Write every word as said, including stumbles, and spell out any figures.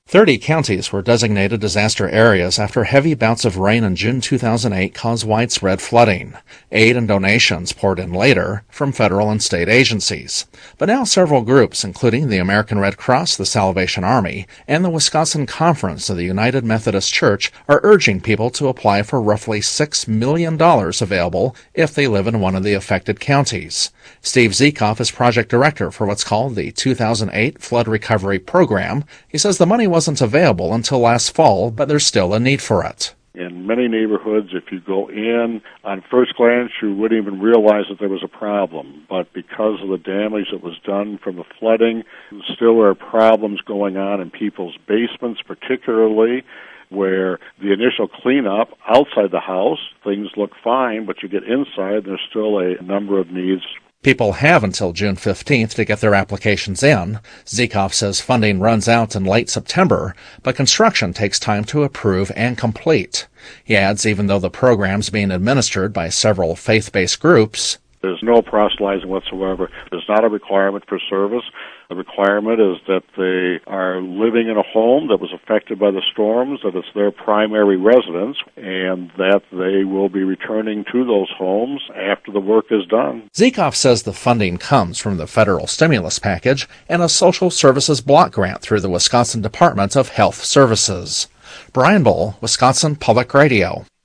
thirty counties were designated disaster areas after heavy bouts of rain in June two thousand eight caused widespread flooding. Aid and donations poured in later from federal and state agencies. But now several groups, including the American Red Cross, the Salvation Army, and the Wisconsin Conference of the United Methodist Church, are urging people to apply for roughly six million dollars available if they live in one of the affected counties. Steve Zekoff is project director for what's called the two thousand eight Flood Recovery Program. He says the money wasn't available until last fall, but there's still a need for it. In many neighborhoods, if you go in, on first glance, you wouldn't even realize that there was a problem. But because of the damage that was done from the flooding, still there are problems going on in people's basements, particularly where the initial cleanup outside the house, things look fine, but you get inside, there's still a number of needs. People have until June fifteenth to get their applications in. Zekoff says funding runs out in late September, but construction takes time to approve and complete. He adds even though the program's being administered by several faith-based groups, there's no proselytizing whatsoever. There's not a requirement for service. The requirement is that they are living in a home that was affected by the storms, that it's their primary residence, and that they will be returning to those homes after the work is done. Zekoff says the funding comes from the federal stimulus package and a social services block grant through the Wisconsin Department of Health Services. Brian Bull, Wisconsin Public Radio.